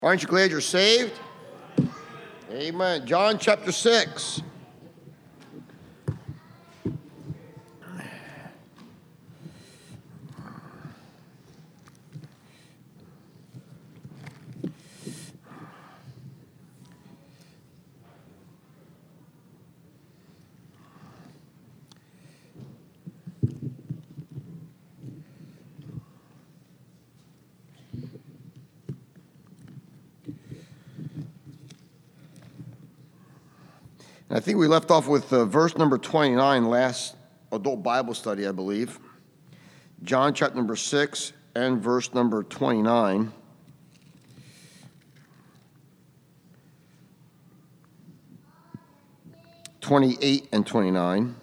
Aren't you glad you're saved? Amen. John chapter 6. I think we left off with verse number 29, last adult Bible study, I believe. John chapter number 6 and verse number 29. (28) and 29.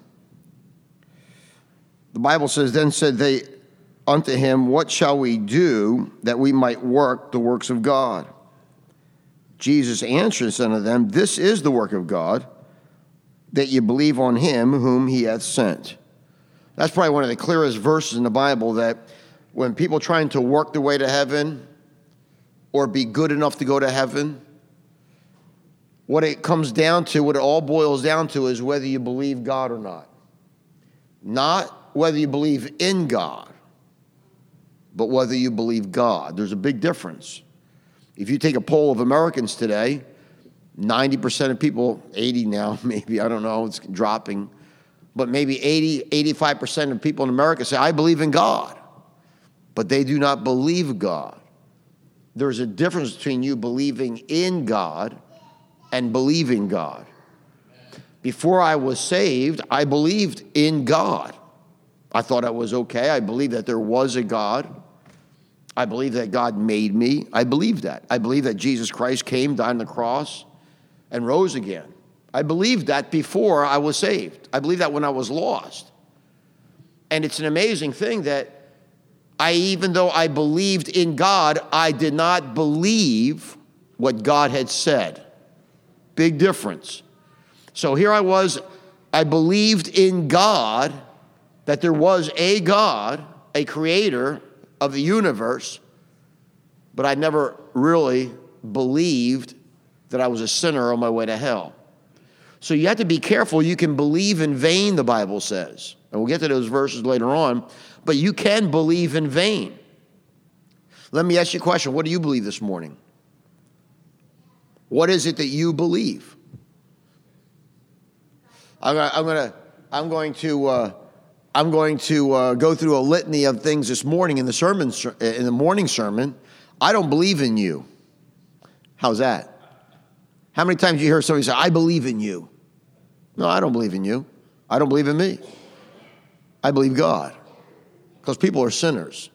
The Bible says, "Then said they unto him, What shall we do that we might work the works of God? Jesus answered unto them, This is the work of God, that you believe on him whom he hath sent." That's probably one of the clearest verses in the Bible, that when people trying to work their way to heaven or be good enough to go to heaven, what it comes down to, what it all boils down to, is whether you believe God or not. Not whether you believe in God, but whether you believe God. There's a big difference. If you take a poll of Americans today, 90% of people, 80 now, maybe, I don't know, it's dropping, but maybe 85% of people in America say, I believe in God, but they do not believe God. There's a difference between you believing in God and believing God. Before I was saved, I believed in God. I thought I was okay. I believed that there was a God. I believed that God made me. I believed that. I believed that Jesus Christ came, died on the cross, and rose again. I believed that before I was saved. I believed that when I was lost. And it's an amazing thing that even though I believed in God, I did not believe what God had said. Big difference. So here I was, I believed in God, that there was a God, a creator of the universe, but I never really believed that I was a sinner on my way to hell. So you have to be careful. You can believe in vain, the Bible says. And we'll get to those verses later on. But you can believe in vain. Let me ask you a question. What do you believe this morning? What is it that you believe? I'm going to go through a litany of things this morning in the morning sermon. I don't believe in you. How's that? How many times do you hear somebody say, I believe in you? No, I don't believe in you. I don't believe in me. I believe God. Because people are sinners.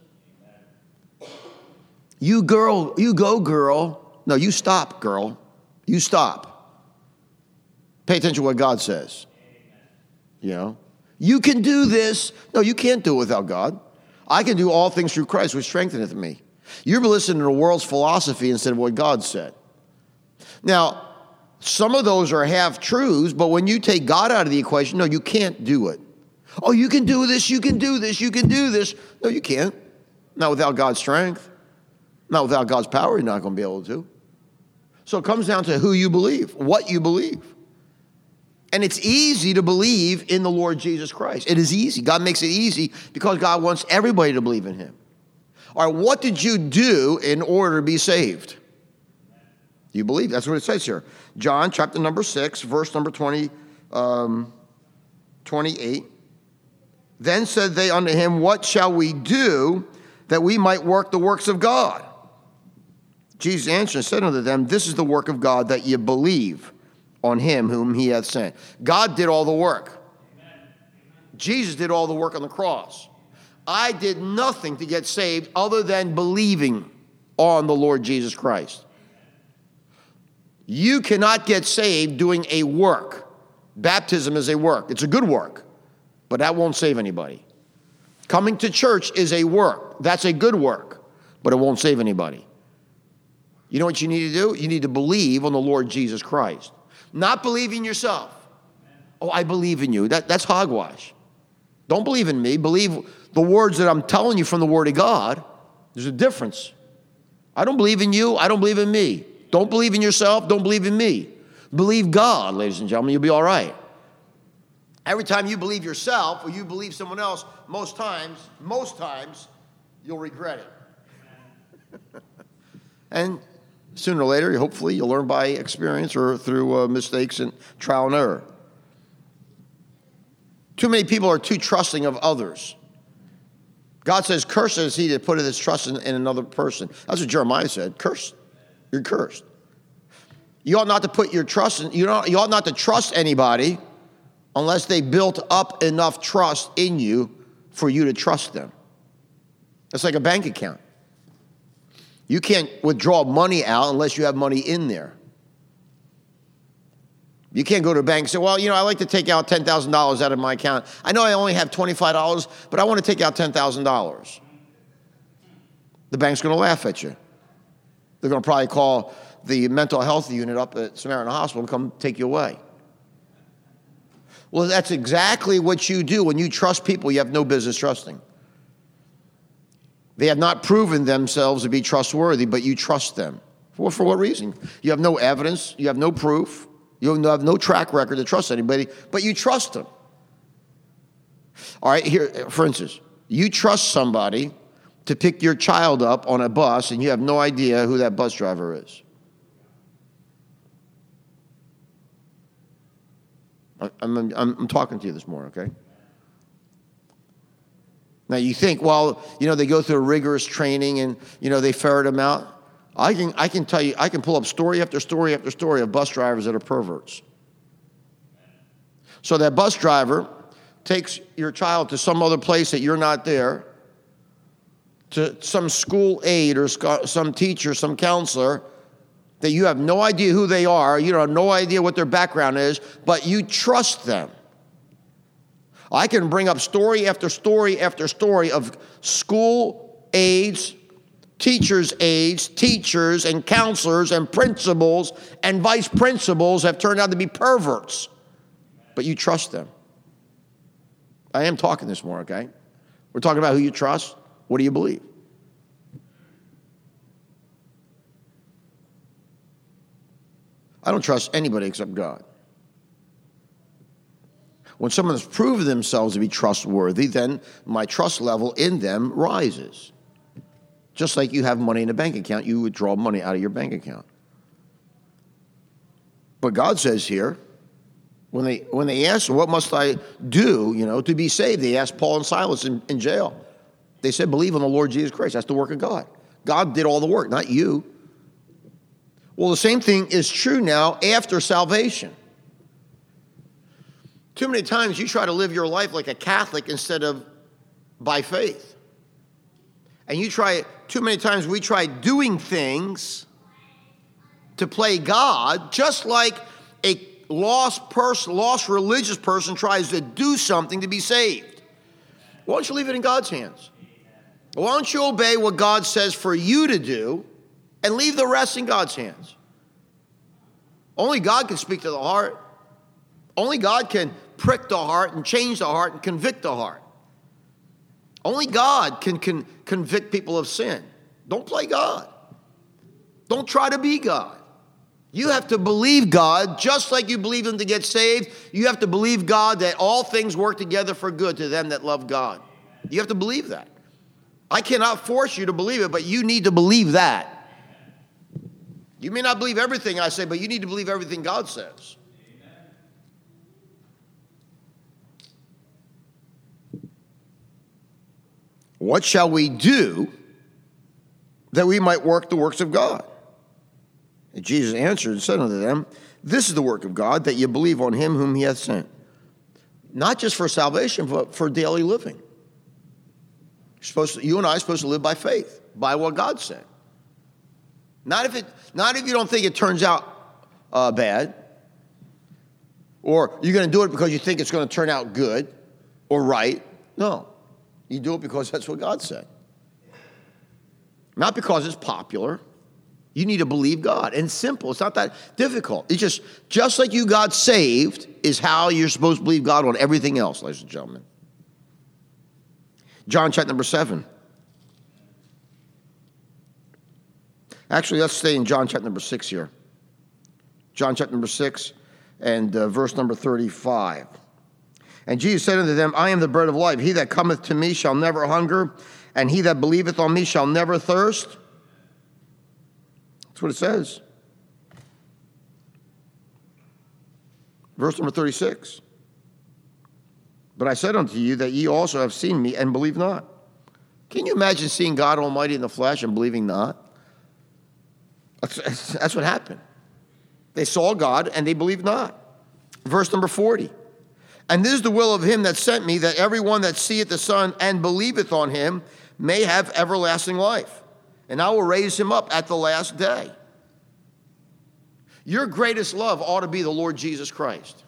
You go, girl. No, you stop, girl. You stop. Pay attention to what God says. You know? You can do this. No, you can't do it without God. I can do all things through Christ, which strengtheneth me. You're listening to the world's philosophy instead of what God said. Now, some of those are half-truths, but when you take God out of the equation, no, you can't do it. Oh, you can do this, you can do this, you can do this. No, you can't. Not without God's strength. Not without God's power, you're not going to be able to. So it comes down to who you believe, what you believe. And it's easy to believe in the Lord Jesus Christ. It is easy. God makes it easy because God wants everybody to believe in him. All right, what did you do in order to be saved? You believe. That's what it says here. John chapter number 6, verse number 28. Then said they unto him, What shall we do that we might work the works of God? Jesus answered and said unto them, This is the work of God, that ye believe on him whom he hath sent. God did all the work. Amen. Jesus did all the work on the cross. I did nothing to get saved other than believing on the Lord Jesus Christ. You cannot get saved doing a work. Baptism is a work. It's a good work, but that won't save anybody. Coming to church is a work. That's a good work, but it won't save anybody. You know what you need to do? You need to believe on the Lord Jesus Christ. Not believe in yourself. Oh, I believe in you. That's hogwash. Don't believe in me. Believe the words that I'm telling you from the Word of God. There's a difference. I don't believe in you. I don't believe in me. Don't believe in yourself. Don't believe in me. Believe God, ladies and gentlemen. You'll be all right. Every time you believe yourself or you believe someone else, most times, you'll regret it. And sooner or later, hopefully, you'll learn by experience or through mistakes and trial and error. Too many people are too trusting of others. God says, cursed is he that putteth his trust in another person. That's what Jeremiah said. Cursed. You're cursed. You ought not to put your trust in, you ought not to trust anybody unless they built up enough trust in you for you to trust them. It's like a bank account. You can't withdraw money out unless you have money in there. You can't go to a bank and say, well, I like to take out $10,000 out of my account. I know I only have $25, but I want to take out $10,000. The bank's going to laugh at you. They're going to probably call the mental health unit up at Samaritan Hospital and come take you away. Well, that's exactly what you do when you trust people you have no business trusting. They have not proven themselves to be trustworthy, but you trust them. For what reason? You have no evidence. You have no proof. You have no track record to trust anybody, but you trust them. All right, here, for instance, you trust somebody to pick your child up on a bus, and you have no idea who that bus driver is. I'm talking to you this morning, okay? Now you think, well, they go through a rigorous training and, they ferret them out. I can tell you, I can pull up story after story after story of bus drivers that are perverts. So that bus driver takes your child to some other place that you're not there, to some school aide or some teacher, some counselor, that you have no idea who they are, you have no idea what their background is, but you trust them. I can bring up story after story after story of school aides, teachers' aides, teachers and counselors and principals and vice principals have turned out to be perverts. But you trust them. I am talking this morning, okay? We're talking about who you trust. What do you believe? I don't trust anybody except God. When someone has proven themselves to be trustworthy, then my trust level in them rises. Just like you have money in a bank account, you withdraw money out of your bank account. But God says here, when they asked, what must I do, to be saved? They asked Paul and Silas in jail. They said, believe on the Lord Jesus Christ. That's the work of God. God did all the work, not you. Well, the same thing is true now after salvation. Too many times you try to live your life like a Catholic instead of by faith. And too many times we try doing things to play God, just like a lost religious person tries to do something to be saved. Why don't you leave it in God's hands? Why don't you obey what God says for you to do and leave the rest in God's hands? Only God can speak to the heart. Only God can prick the heart and change the heart and convict the heart. Only God can convict people of sin. Don't play God. Don't try to be God. You have to believe God just like you believe Him to get saved. You have to believe God that all things work together for good to them that love God. You have to believe that. I cannot force you to believe it, but you need to believe that. You may not believe everything I say, but you need to believe everything God says. What shall we do that we might work the works of God? And Jesus answered and said unto them, this is the work of God, that you believe on Him whom He hath sent. Not just for salvation, but for daily living. You and I are supposed to live by faith, by what God said. Not if you don't think it turns out bad, or you're going to do it because you think it's going to turn out good or right. No. You do it because that's what God said. Not because it's popular. You need to believe God. And simple. It's not that difficult. It's just like you got saved is how you're supposed to believe God on everything else, ladies and gentlemen. John chapter number 7. Actually, let's stay in John chapter number 6 here. John chapter number 6 and verse number 35. And Jesus said unto them, I am the bread of life. He that cometh to me shall never hunger, and he that believeth on me shall never thirst. That's what it says. Verse number 36. But I said unto you that ye also have seen me and believe not. Can you imagine seeing God Almighty in the flesh and believing not? That's what happened. They saw God and they believed not. Verse number 40. And this is the will of him that sent me, that everyone that seeth the Son and believeth on him may have everlasting life. And I will raise him up at the last day. Your greatest love ought to be the Lord Jesus Christ.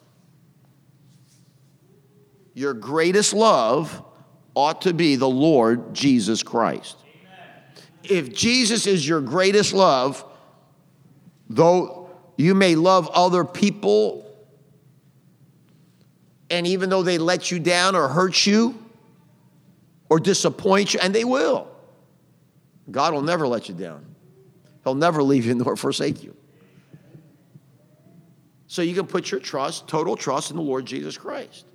Your greatest love ought to be the Lord Jesus Christ. If Jesus is your greatest love, though you may love other people, and even though they let you down or hurt you or disappoint you, and they will, God will never let you down. He'll never leave you nor forsake you. So you can put your trust, total trust, in the Lord Jesus Christ.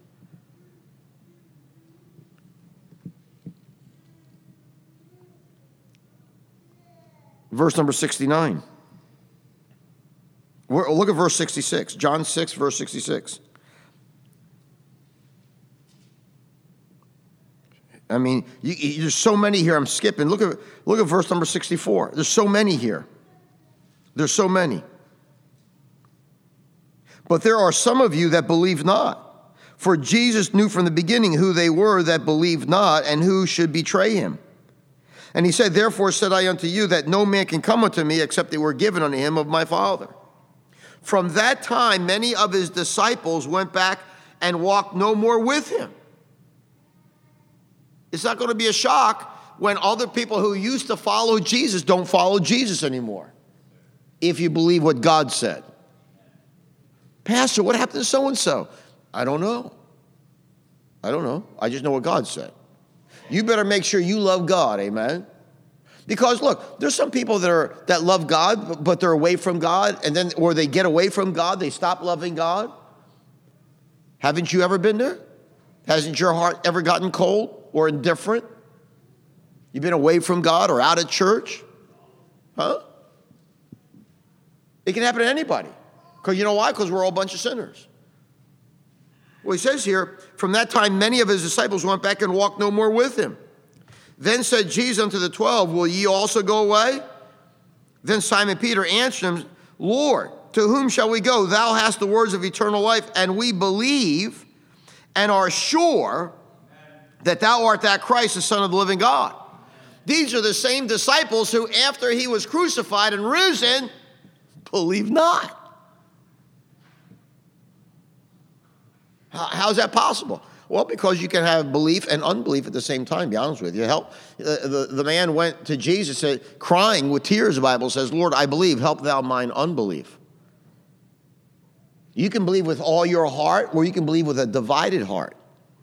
Verse number 69. Look at verse 66. John 6, verse 66. I mean, there's so many here. I'm skipping. Look at verse number 64. There's so many here. There's so many. But there are some of you that believe not. For Jesus knew from the beginning who they were that believed not and who should betray him. And he said, therefore said I unto you that no man can come unto me except they were given unto him of my Father. From that time, many of his disciples went back and walked no more with him. It's not going to be a shock when other people who used to follow Jesus don't follow Jesus anymore, if you believe what God said. Pastor, what happened to so-and-so? I don't know. I just know what God said. You better make sure you love God, amen? Because look, there's some people that love God, but they're away from God, and then, or they get away from God, they stop loving God. Haven't you ever been there? Hasn't your heart ever gotten cold or indifferent? You've been away from God or out of church? Huh? It can happen to anybody. Because you know why? Because we're all a bunch of sinners. Well, he says here, from that time many of his disciples went back and walked no more with him. Then said Jesus unto the 12, will ye also go away? Then Simon Peter answered him, Lord, to whom shall we go? Thou hast the words of eternal life, and we believe and are sure that thou art that Christ, the Son of the living God. These are the same disciples who, after he was crucified and risen, believed not. How's that possible? Well, because you can have belief and unbelief at the same time, to be honest with you. The man went to Jesus, said, crying with tears, the Bible says, Lord, I believe, help thou mine unbelief. You can believe with all your heart, or you can believe with a divided heart.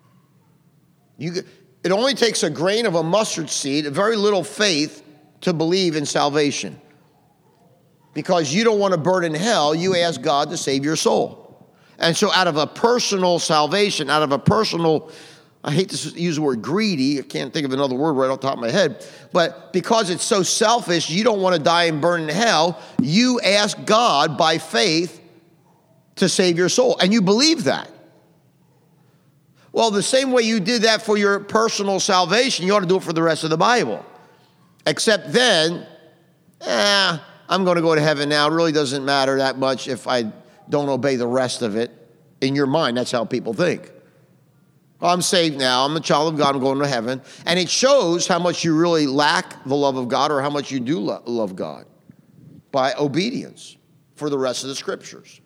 It only takes a grain of a mustard seed, a very little faith, to believe in salvation. Because you don't want to burn in hell, you ask God to save your soul. And so out of a personal salvation, out of a personal, I hate to use the word greedy, I can't think of another word right off the top of my head, but because it's so selfish, you don't want to die and burn in hell, you ask God by faith to save your soul. And you believe that. Well, the same way you did that for your personal salvation, you ought to do it for the rest of the Bible. Except then, I'm going to go to heaven now. It really doesn't matter that much if I don't obey the rest of it. In your mind, that's how people think. I'm saved now. I'm a child of God. I'm going to heaven. And it shows how much you really lack the love of God or how much you do love God by obedience for the rest of the scriptures.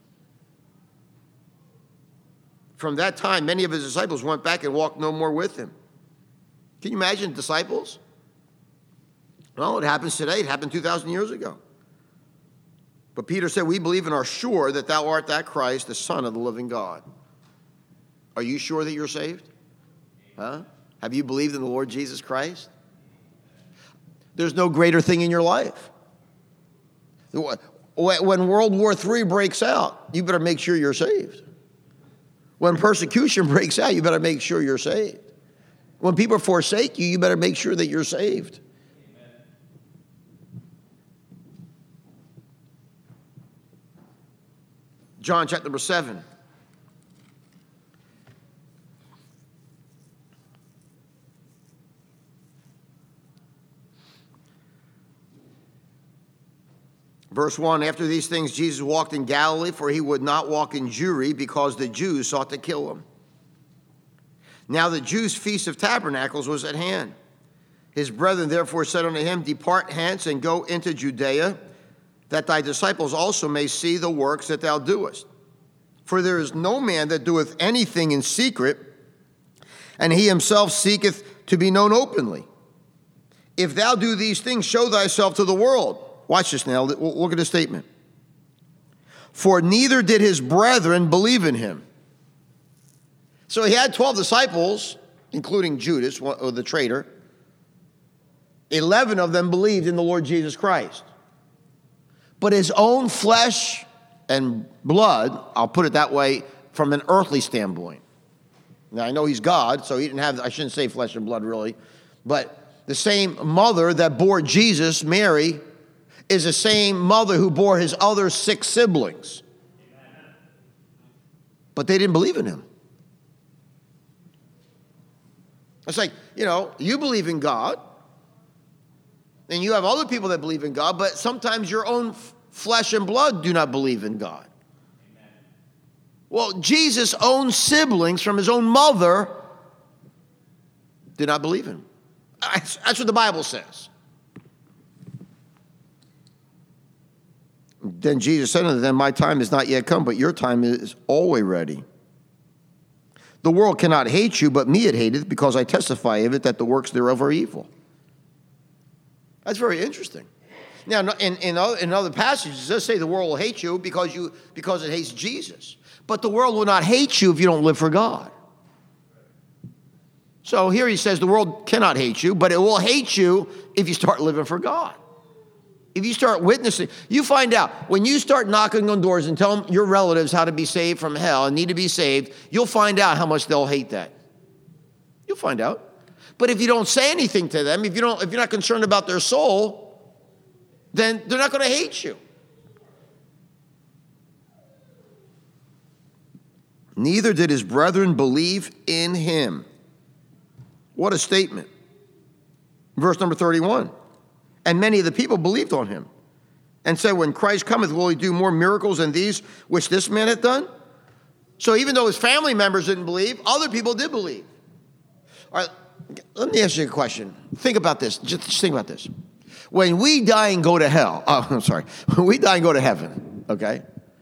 From that time, many of his disciples went back and walked no more with him. Can you imagine disciples? Well, it happens today. It happened 2,000 years ago. But Peter said, we believe and are sure that thou art that Christ, the Son of the living God. Are you sure that you're saved? Huh? Have you believed in the Lord Jesus Christ? There's no greater thing in your life. When World War III breaks out, you better make sure you're saved. When persecution breaks out, you better make sure you're saved. When people forsake you, you better make sure that you're saved. Amen. John chapter number 7. Verse 1, after these things Jesus walked in Galilee, for he would not walk in Jewry, because the Jews sought to kill him. Now the Jews' feast of tabernacles was at hand. His brethren therefore said unto him, Depart hence and go into Judea, that thy disciples also may see the works that thou doest. For there is no man that doeth anything in secret, and he himself seeketh to be known openly. If thou do these things, show thyself to the world. Watch this now. Look at the statement. For neither did his brethren believe in him. So he had 12 disciples, including Judas, the traitor. 11 of them believed in the Lord Jesus Christ. But his own flesh and blood, I'll put it that way, from an earthly standpoint. Now, I know he's God, so he didn't have, I shouldn't say flesh and blood really, but the same mother that bore Jesus, Mary, is the same mother who bore his other 6 siblings. But they didn't believe in him. It's like, you believe in God, and you have other people that believe in God, but sometimes your own flesh and blood do not believe in God. Amen. Well, Jesus' own siblings from his own mother did not believe in him. That's what the Bible says. Then Jesus said unto them, My time is not yet come, but your time is always ready. The world cannot hate you, but me it hateth, because I testify of it that the works thereof are evil. That's very interesting. Now, in other passages, it does say the world will hate you because it hates Jesus. But the world will not hate you if you don't live for God. So here he says the world cannot hate you, but it will hate you if you start living for God. If you start witnessing, you find out, when you start knocking on doors and telling your relatives how to be saved from hell and need to be saved, you'll find out how much they'll hate that. You'll find out. But if you don't say anything to them, if you're not concerned about their soul, then they're not going to hate you. Neither did his brethren believe in him. What a statement. Verse number 31. And many of the people believed on him, and said, When Christ cometh, will he do more miracles than these which this man hath done? So even though his family members didn't believe, other people did believe. All right, let me ask you a question. Think about this. Just think about this. When we die and go to hell, when we die and go to heaven, okay?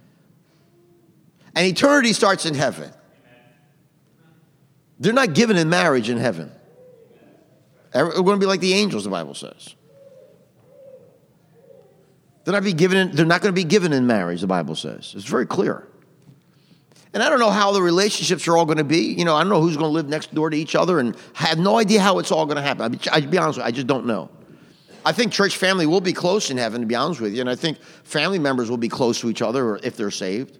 And eternity starts in heaven. They're not given in marriage in heaven. We're going to be like the angels, the Bible says. They're not going to be given in marriage, the Bible says. It's very clear. And I don't know how the relationships are all going to be. I don't know who's going to live next door to each other, and I have no idea how it's all going to happen. I'll be honest with you, I just don't know. I think church family will be close in heaven, to be honest with you, and I think family members will be close to each other if they're saved.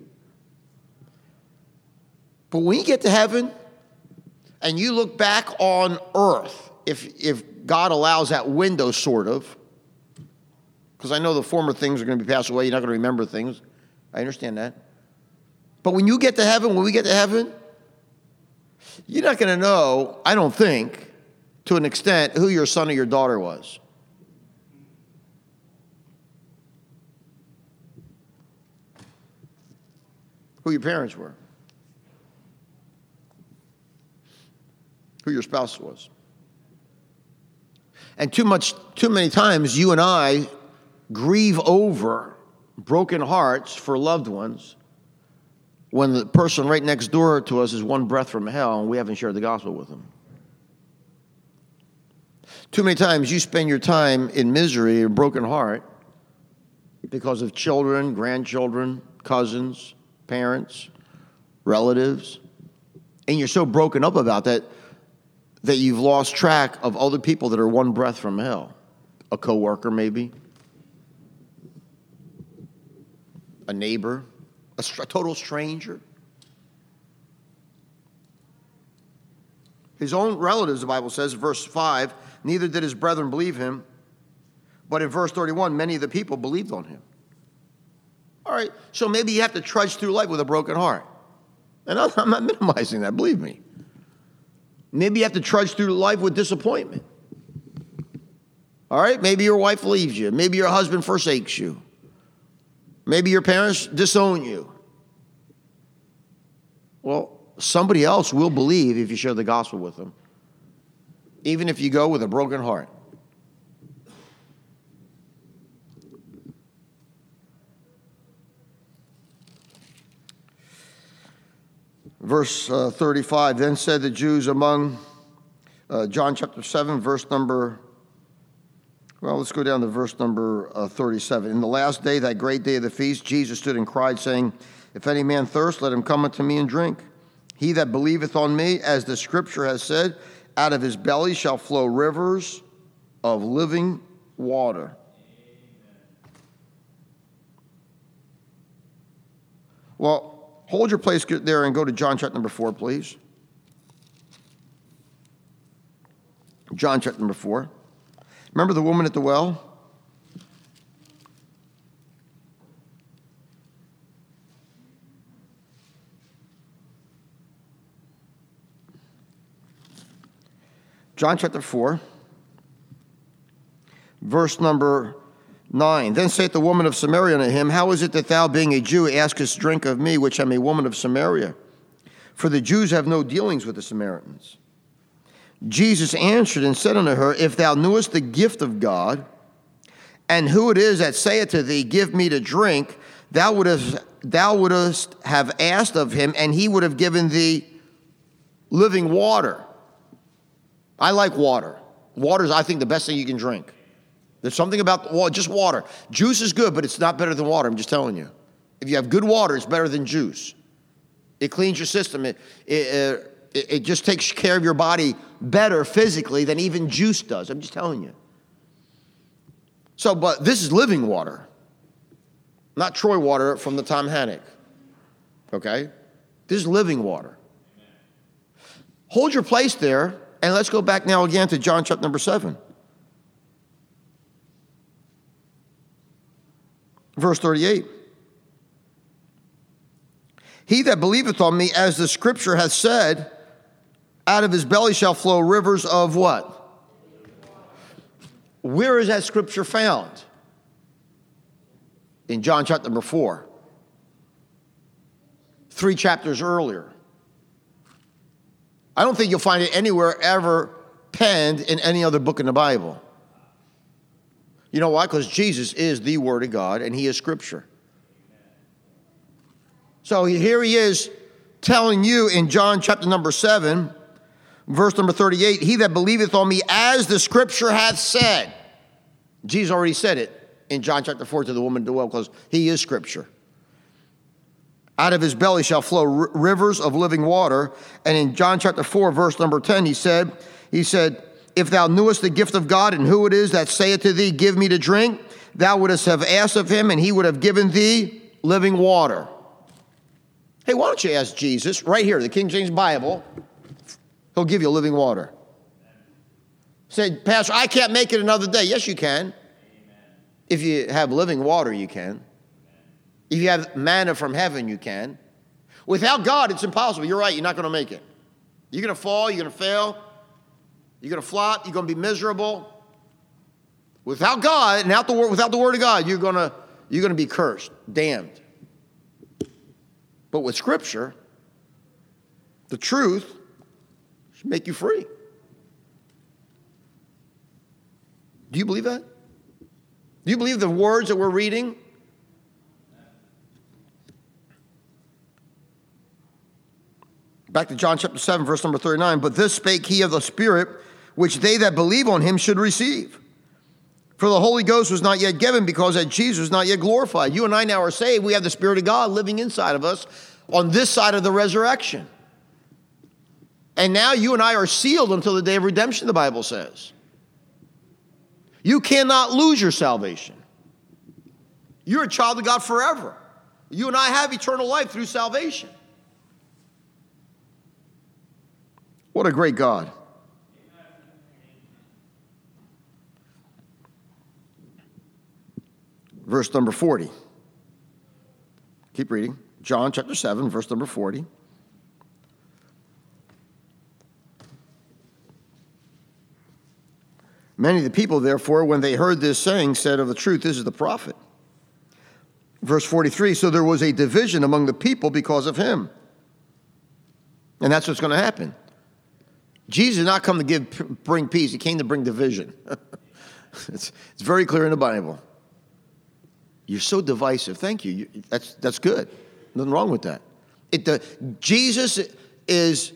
But when you get to heaven and you look back on earth, if God allows that window, sort of, because I know the former things are going to be passed away. You're not going to remember things. I understand that. But when we get to heaven, you're not going to know, I don't think, to an extent, who your son or your daughter was. Who your parents were. Who your spouse was. And too many times, you and I grieve over broken hearts for loved ones when the person right next door to us is one breath from hell and we haven't shared the gospel with them. Too many times you spend your time in misery or broken heart because of children, grandchildren, cousins, parents, relatives, and you're so broken up about that you've lost track of other people that are one breath from hell. A coworker maybe. a neighbor, a total stranger. His own relatives, the Bible says, verse 5, neither did his brethren believe him. But in verse 31, many of the people believed on him. All right, so maybe you have to trudge through life with a broken heart. And I'm not minimizing that, believe me. Maybe you have to trudge through life with disappointment. All right, maybe your wife leaves you. Maybe your husband forsakes you. Maybe your parents disown you. Well, somebody else will believe if you share the gospel with them, even if you go with a broken heart. Verse 35, then said the Jews among, John chapter 7, verse number, well, let's go down to verse number 37. In the last day, that great day of the feast, Jesus stood and cried, saying, if any man thirst, let him come unto me and drink. He that believeth on me, as the scripture has said, out of his belly shall flow rivers of living water. Well, hold your place there and go to John chapter number 4, please. John chapter number 4. Remember the woman at the well? John chapter 4, verse number 9. Then saith the woman of Samaria unto him, how is it that thou, being a Jew, askest drink of me, which am a woman of Samaria? For the Jews have no dealings with the Samaritans. Jesus answered and said unto her, if thou knewest the gift of God, and who it is that saith to thee, give me to drink, thou wouldest have asked of him, and he would have given thee living water. I like water. Water is, I think, the best thing you can drink. There's something about just water. Juice is good, but it's not better than water. I'm just telling you. If you have good water, it's better than juice. It cleans your system. It just takes care of your body better physically than even juice does. I'm just telling you. So, but this is living water, not Troy water from the Tom Hannock. Okay? This is living water. Hold your place there, and let's go back now again to John chapter number 7. Verse 38. He that believeth on me, as the scripture hath said, out of his belly shall flow rivers of what? Where is that scripture found? In John chapter number 4. 3 chapters earlier. I don't think you'll find it anywhere ever penned in any other book in the Bible. You know why? Because Jesus is the Word of God, and He is Scripture. So here He is telling you in John chapter number 7, verse number 38, he that believeth on me, as the Scripture hath said. Jesus already said it in John chapter 4 to the woman at the well, because He is Scripture. Out of his belly shall flow rivers of living water. And in John chapter 4, verse number 10, he said, if thou knewest the gift of God, and who it is that saith to thee, give me to drink, thou wouldst have asked of him, and he would have given thee living water. Hey, why don't you ask Jesus, right here, the King James Bible, He'll give you living water. Say, Pastor, I can't make it another day. Yes, you can. If you have living water, you can. If you have manna from heaven, you can. Without God, it's impossible. You're right, you're not going to make it. You're going to fall, you're going to fail, you're going to flop, you're going to be miserable. Without God, and without the Word of God, you're going to be cursed, damned. But with Scripture, the truth should make you free. Do you believe that? Do you believe the words that we're reading? Back to John chapter 7, verse number 39. But this spake he of the Spirit, which they that believe on him should receive. For the Holy Ghost was not yet given, because that Jesus was not yet glorified. You and I now are saved. We have the Spirit of God living inside of us on this side of the resurrection. And now you and I are sealed until the day of redemption, the Bible says. You cannot lose your salvation. You're a child of God forever. You and I have eternal life through salvation. What a great God. Verse number 40. Keep reading. John chapter 7, verse number 40. Many of the people, therefore, when they heard this saying, said, of the truth, this is the prophet. Verse 43, so there was a division among the people because of him. And that's what's going to happen. Jesus did not come to bring peace. He came to bring division. It's very clear in the Bible. You're so divisive. Thank you. That's good. Nothing wrong with that. Jesus is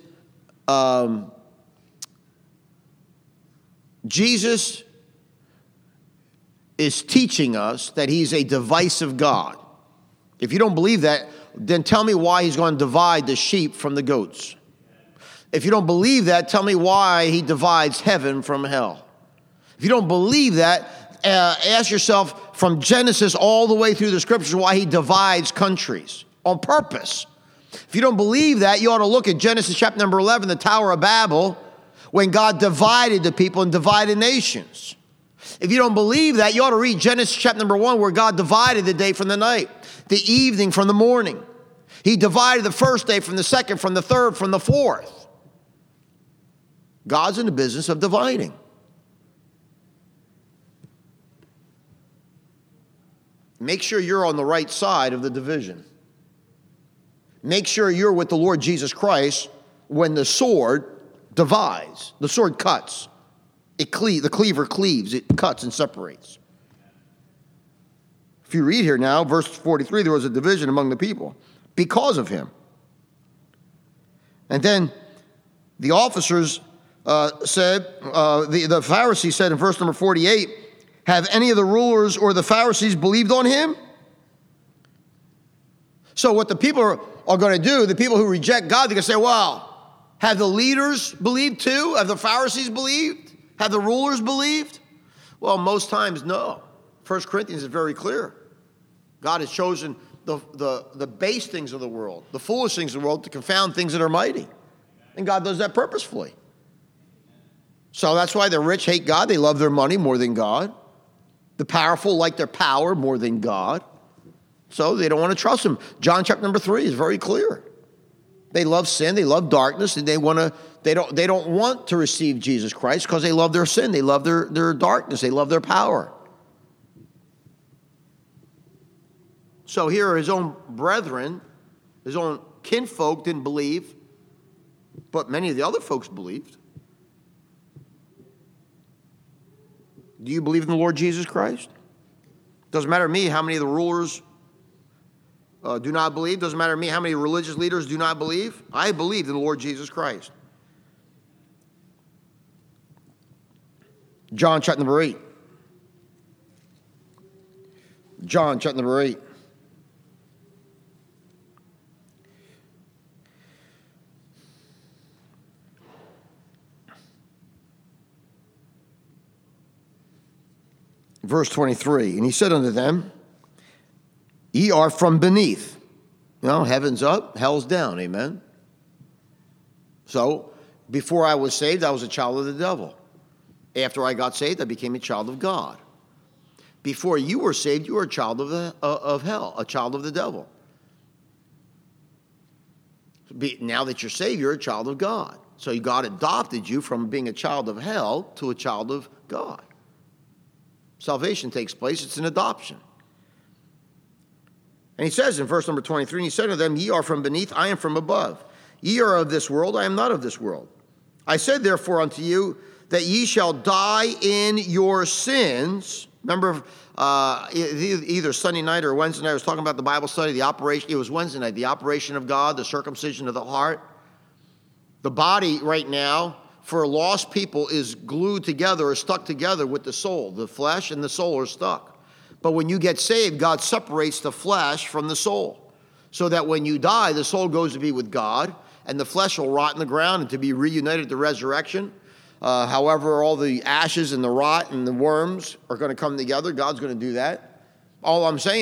teaching us that he's a divisive God. If you don't believe that, then tell me why he's going to divide the sheep from the goats. If you don't believe that, tell me why he divides heaven from hell. If you don't believe that, ask yourself from Genesis all the way through the scriptures why he divides countries on purpose. If you don't believe that, you ought to look at Genesis chapter number 11, the Tower of Babel, when God divided the people and divided nations. If you don't believe that, you ought to read Genesis chapter number 1, where God divided the day from the night, the evening from the morning. He divided the first day from the second, from the third, from the fourth. God's in the business of dividing. Make sure you're on the right side of the division. Make sure you're with the Lord Jesus Christ when the sword divides. The sword cuts. The cleaver cleaves. It cuts and separates. If you read here now, verse 43, there was a division among the people because of him. And then the officers said, the Pharisees said in verse number 48, have any of the rulers or the Pharisees believed on him? So what the people are going to do, the people who reject God, they're going to say, well, have the leaders believed too? Have the Pharisees believed? Have the rulers believed? Well, most times, no. 1 Corinthians is very clear. God has chosen the base things of the world, the foolish things of the world, to confound things that are mighty. And God does that purposefully. So that's why the rich hate God. They love their money more than God. The powerful like their power more than God. So they don't want to trust him. John chapter number 3 is very clear. They love sin, they love darkness, and they don't want to receive Jesus Christ because they love their sin, they love their darkness, they love their power. So here his own brethren, his own kinfolk didn't believe, but many of the other folks believed. Do you believe in the Lord Jesus Christ? Doesn't matter to me how many of the rulers do not believe. Doesn't matter to me how many religious leaders do not believe. I believe in the Lord Jesus Christ. John chapter number 8. John chapter number 8. Verse 23, and he said unto them, ye are from beneath. Heaven's up, hell's down, amen? So, before I was saved, I was a child of the devil. After I got saved, I became a child of God. Before you were saved, you were a child of hell, a child of the devil. Now that you're saved, you're a child of God. So God adopted you from being a child of hell to a child of God. Salvation takes place. It's an adoption. And he says in verse number 23, and he said to them, ye are from beneath, I am from above. Ye are of this world, I am not of this world. I said therefore unto you, that ye shall die in your sins. Remember, either Sunday night or Wednesday night, I was talking about the Bible study, the operation. It was Wednesday night, the operation of God, the circumcision of the heart. The body right now, for lost people, is glued together or stuck together with the soul. The flesh and the soul are stuck. But when you get saved, God separates the flesh from the soul. So that when you die, the soul goes to be with God, and the flesh will rot in the ground and to be reunited at the resurrection. However, all the ashes and the rot and the worms are going to come together. God's going to do that. All I'm saying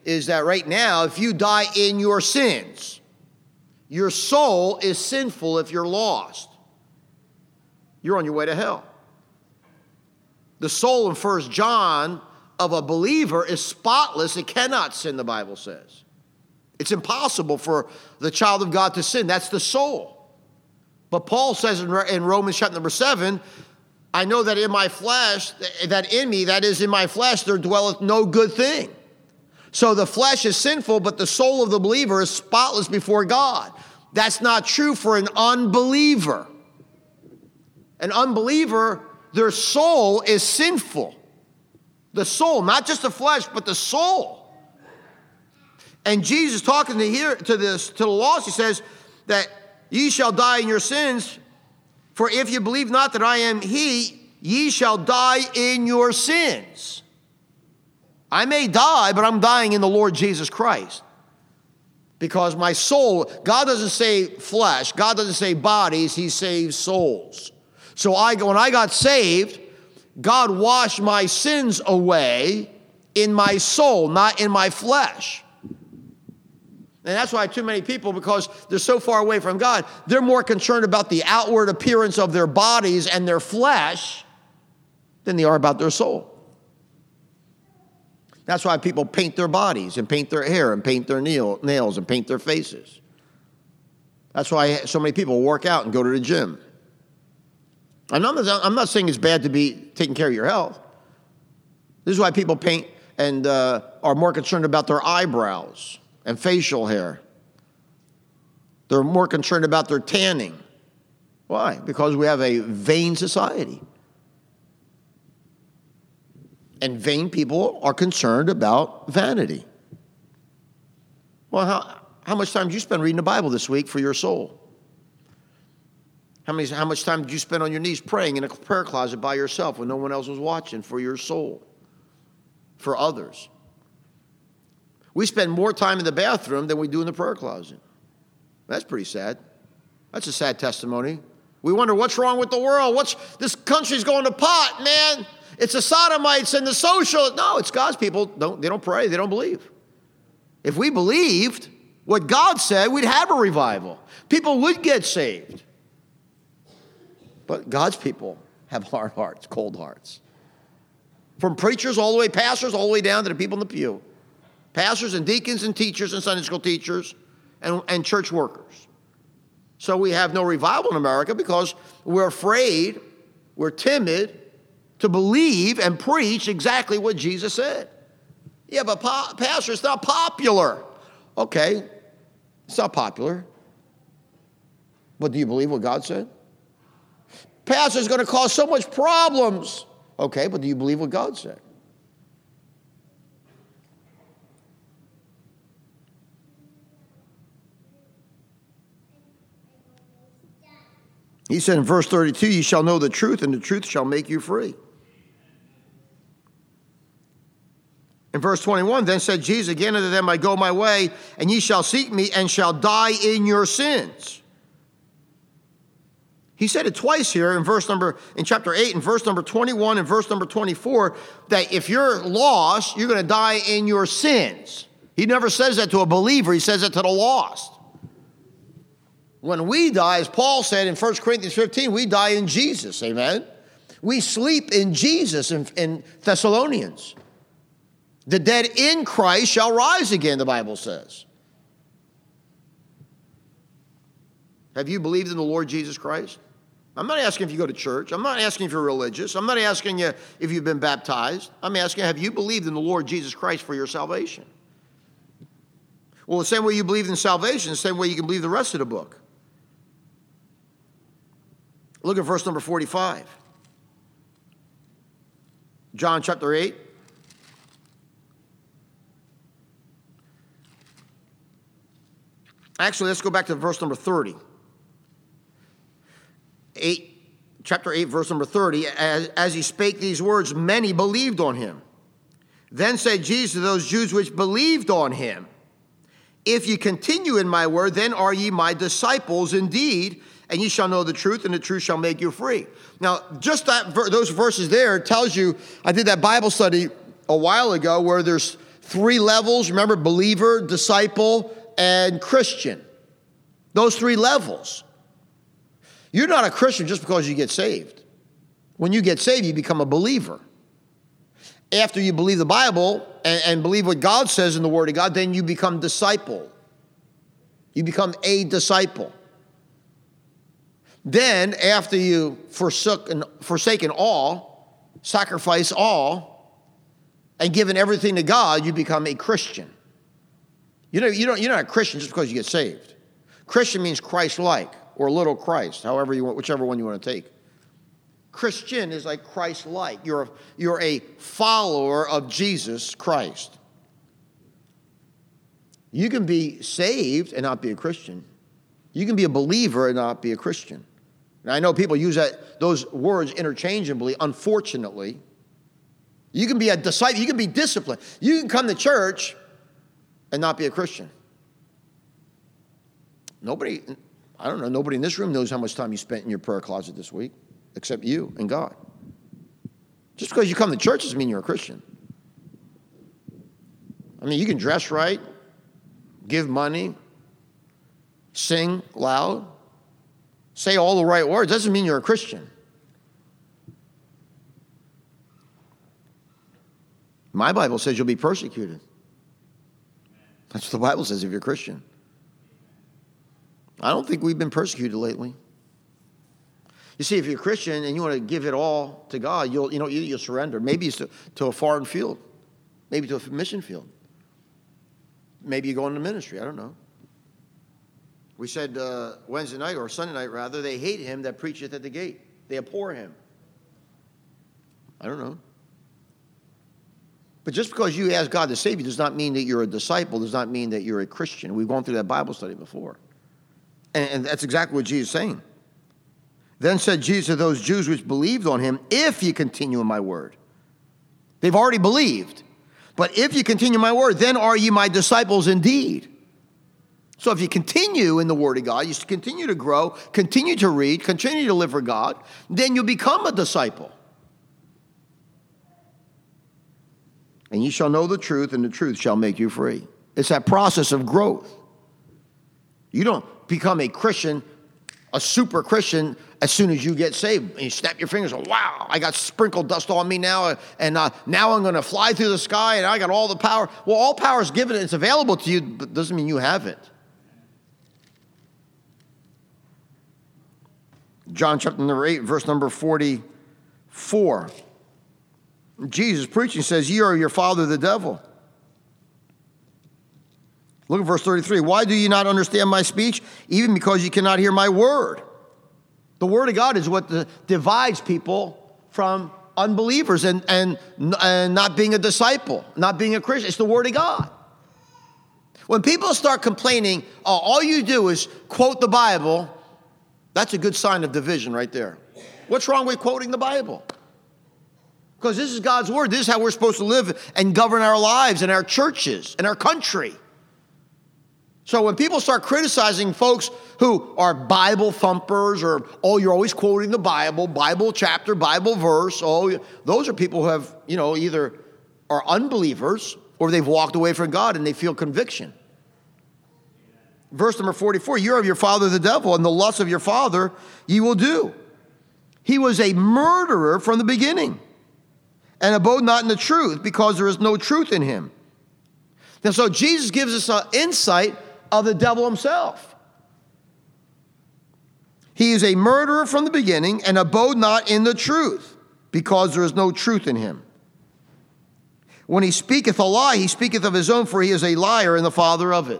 is that right now, if you die in your sins, your soul is sinful if you're lost. You're on your way to hell. The soul in 1 John of a believer is spotless. It cannot sin, the Bible says. It's impossible for the child of God to sin. That's the soul. But Paul says in Romans chapter number 7, I know that in my flesh, that in me, that is in my flesh, there dwelleth no good thing. So the flesh is sinful, but the soul of the believer is spotless before God. That's not true for an unbeliever. An unbeliever, their soul is sinful. The soul, not just the flesh, but the soul. And Jesus talking to the lost, he says that ye shall die in your sins, for if you believe not that I am he, ye shall die in your sins. I may die, but I'm dying in the Lord Jesus Christ. Because my soul, God doesn't say flesh, God doesn't say bodies, he saves souls. So when I got saved, God washed my sins away in my soul, not in my flesh. And that's why too many people, because they're so far away from God, they're more concerned about the outward appearance of their bodies and their flesh than they are about their soul. That's why people paint their bodies and paint their hair and paint their nails and paint their faces. That's why so many people work out and go to the gym. I'm not saying it's bad to be taking care of your health. This is why people paint and are more concerned about their eyebrows and facial hair. They're more concerned about their tanning. Why? Because we have a vain society. And vain people are concerned about vanity. Well, how much time did you spend reading the Bible this week for your soul? How much time did you spend on your knees praying in a prayer closet by yourself when no one else was watching for your soul, for others? We spend more time in the bathroom than we do in the prayer closet. That's pretty sad. That's a sad testimony. We wonder what's wrong with the world. This country's going to pot, man. It's the sodomites and the social. No, it's God's people. They don't pray. They don't believe. If we believed what God said, we'd have a revival. People would get saved. But God's people have hard hearts, cold hearts. From preachers all the way, pastors all the way down to the people in the pew. Pastors and deacons and teachers and Sunday school teachers and church workers. So we have no revival in America because we're afraid, we're timid to believe and preach exactly what Jesus said. Yeah, but pastor, it's not popular. Okay, it's not popular. But do you believe what God said? Pastor, is going to cause so much problems. Okay, but do you believe what God said? He said in verse 32, ye shall know the truth, and the truth shall make you free. In verse 21, then said Jesus again unto them, I go my way, and ye shall seek me, and shall die in your sins. He said it twice here in chapter 8, in verse number 21 and verse number 24, that if you're lost, you're going to die in your sins. He never says that to a believer. He says it to the lost. When we die, as Paul said in 1 Corinthians 15, we die in Jesus, amen? We sleep in Jesus in Thessalonians. The dead in Christ shall rise again, the Bible says. Have you believed in the Lord Jesus Christ? I'm not asking if you go to church. I'm not asking if you're religious. I'm not asking you if you've been baptized. I'm asking, have you believed in the Lord Jesus Christ for your salvation? Well, the same way you believe in salvation, the same way you can believe the rest of the book. Look at verse number 45. John chapter 8. Actually, let's go back to verse number 30. Chapter 8, verse number 30. As he spake these words, many believed on him. Then said Jesus to those Jews which believed on him, if ye continue in my word, then are ye my disciples indeed, and ye shall know the truth, and the truth shall make you free. Now, just those verses there tells you, I did that Bible study a while ago where there's 3 levels. Remember, believer, disciple, and Christian. Those 3 levels. You're not a Christian just because you get saved. When you get saved, you become a believer. After you believe the Bible and believe what God says in the Word of God, then you become disciple. You become a disciple. Then, after you forsaken all, sacrifice all, and given everything to God, you become a Christian. You're not a Christian just because you get saved. Christian means Christ-like, or little Christ, whichever one you want to take. Christian is like Christ-like. You're a follower of Jesus Christ. You can be saved and not be a Christian. You can be a believer and not be a Christian. And I know people use those words interchangeably, unfortunately. You can be a disciple. You can be disciplined. You can come to church and not be a Christian. Nobody in this room knows how much time you spent in your prayer closet this week, except you and God. Just because you come to church doesn't mean you're a Christian. I mean, you can dress right, give money, sing loud, say all the right words. Doesn't mean you're a Christian. My Bible says you'll be persecuted. That's what the Bible says if you're a Christian. I don't think we've been persecuted lately. You see, if you're a Christian and you want to give it all to God, you'll surrender. Maybe it's to a foreign field. Maybe to a mission field. Maybe you go into ministry. I don't know. We said Wednesday night, or Sunday night rather, they hate him that preacheth at the gate. They abhor him. I don't know. But just because you ask God to save you does not mean that you're a disciple, does not mean that you're a Christian. We've gone through that Bible study before. And that's exactly what Jesus is saying. Then said Jesus to those Jews which believed on him, if you continue in my word. They've already believed. But if you continue in my word, then are ye my disciples indeed. So if you continue in the word of God, you continue to grow, continue to read, continue to live for God, then you'll become a disciple. And ye shall know the truth, and the truth shall make you free. It's that process of growth. You don't become a Christian, a super Christian, as soon as you get saved. And you snap your fingers, and wow, I got sprinkled dust on me now, and now I'm going to fly through the sky, and I got all the power. Well, all power is given, it's available to you, but doesn't mean you have it. John chapter number 8, verse number 44. Jesus preaching says, ye are your father the devil. Look at verse 33. Why do you not understand my speech? Even because you cannot hear my word. The word of God is what divides people from unbelievers and not being a disciple, not being a Christian. It's the word of God. When people start complaining, all you do is quote the Bible, that's a good sign of division right there. What's wrong with quoting the Bible? Because this is God's word. This is how we're supposed to live and govern our lives and our churches and our country. So when people start criticizing folks who are Bible thumpers or, you're always quoting the Bible, Bible chapter, Bible verse, those are people who have, either are unbelievers or they've walked away from God and they feel conviction. Verse number 44, you are of your father the devil, and the lusts of your father ye will do. He was a murderer from the beginning, and abode not in the truth, because there is no truth in him. And so Jesus gives us an insight of the devil himself. He is a murderer from the beginning, and abode not in the truth, because there is no truth in him. When he speaketh a lie, he speaketh of his own, for he is a liar and the father of it.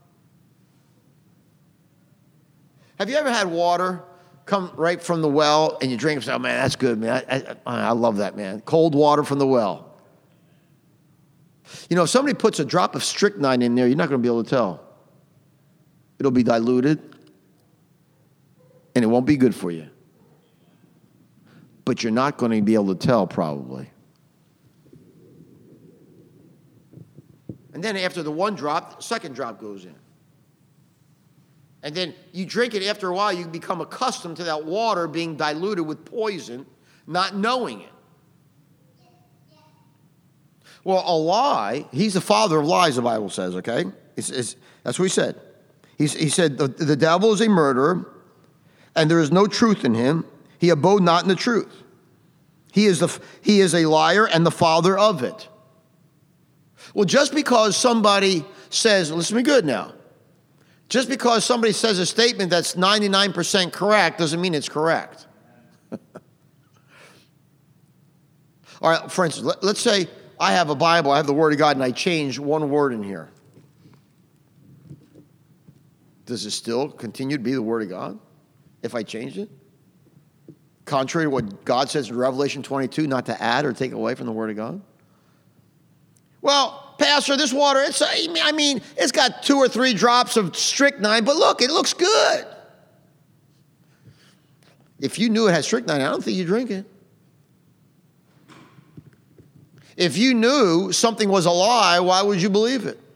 Have you ever had water come right from the well and you drink and say, oh man, that's good, man. I love that, man. Cold water from the well. If somebody puts a drop of strychnine in there, you're not going to be able to tell. It'll be diluted and it won't be good for you. But you're not going to be able to tell probably. And then after the one drop, the second drop goes in. And then you drink it, after a while, you become accustomed to that water being diluted with poison, not knowing it. Well, a lie, he's the father of lies, the Bible says, okay? That's what he said. He said, the devil is a murderer, and there is no truth in him. He abode not in the truth. He is a liar and the father of it. Well, just because somebody says, listen to me good now, just because somebody says a statement that's 99% correct doesn't mean it's correct. All right, for instance, let's say I have a Bible, I have the Word of God, and I change one word in here. Does it still continue to be the Word of God if I changed it? Contrary to what God says in Revelation 22, not to add or take away from the Word of God? Well, Pastor, this water, it's got 2 or 3 drops of strychnine, but look, it looks good. If you knew it had strychnine, I don't think you'd drink it. If you knew something was a lie, why would you believe it?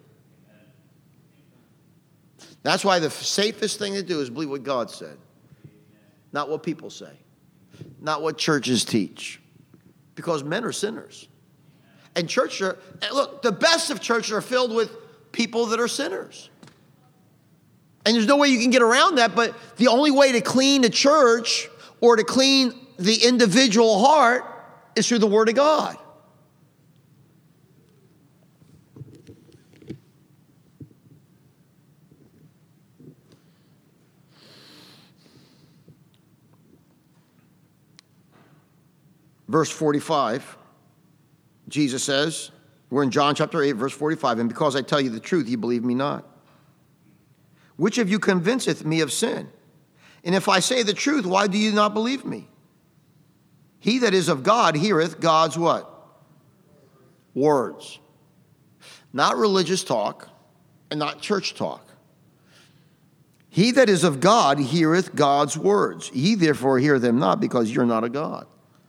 That's why the safest thing to do is believe what God said, not what people say, not what churches teach, because men are sinners. And look, the best of churches are filled with people that are sinners. And there's no way you can get around that, but the only way to clean the church or to clean the individual heart is through the Word of God. Verse 45. Jesus says, we're in John chapter 8, verse 45, and because I tell you the truth, you believe me not. Which of you convinceth me of sin? And if I say the truth, why do you not believe me? He that is of God heareth God's what? Words. Not religious talk and not church talk. He that is of God heareth God's words. Ye therefore hear them not, because you're not of God.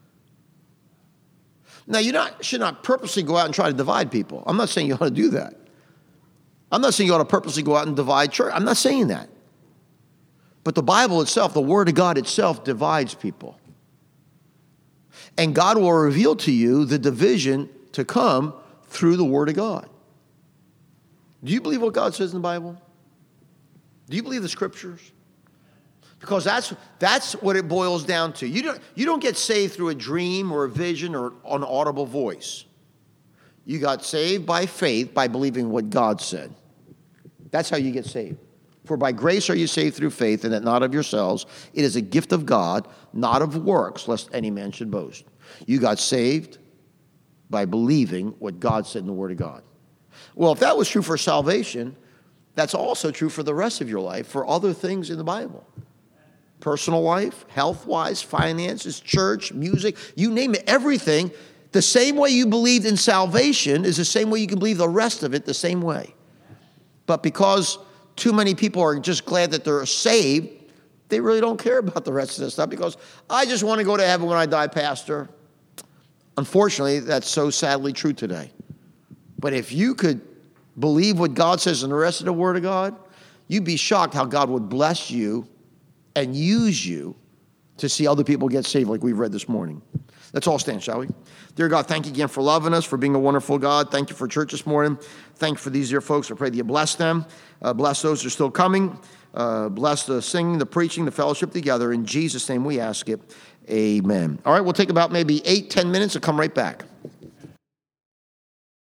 Now, should not purposely go out and try to divide people. I'm not saying you ought to do that. I'm not saying you ought to purposely go out and divide church. I'm not saying that. But the Bible itself, the Word of God itself, divides people. And God will reveal to you the division to come through the Word of God. Do you believe what God says in the Bible? Do you believe the Scriptures? Because that's what it boils down to. You don't get saved through a dream or a vision or an audible voice. You got saved by faith, by believing what God said. That's how you get saved. For by grace are you saved through faith, and that not of yourselves. It is a gift of God, not of works, lest any man should boast. You got saved by believing what God said in the Word of God. Well, if that was true for salvation, that's also true for the rest of your life, for other things in the Bible. Personal life, health-wise, finances, church, music, you name it, everything. The same way you believed in salvation is the same way you can believe the rest of it the same way. But because too many people are just glad that they're saved, they really don't care about the rest of this stuff, because I just want to go to heaven when I die, Pastor. Unfortunately, that's so sadly true today. But if you could believe what God says in the rest of the Word of God, you'd be shocked how God would bless you and use you to see other people get saved like we've read this morning. Let's all stand, shall we? Dear God, thank you again for loving us, for being a wonderful God. Thank you for church this morning. Thank you for these dear folks. I pray that you bless them. Bless those who are still coming. Bless the singing, the preaching, the fellowship together. In Jesus' name we ask it. Amen. All right, we'll take about maybe 8-10 minutes and come right back.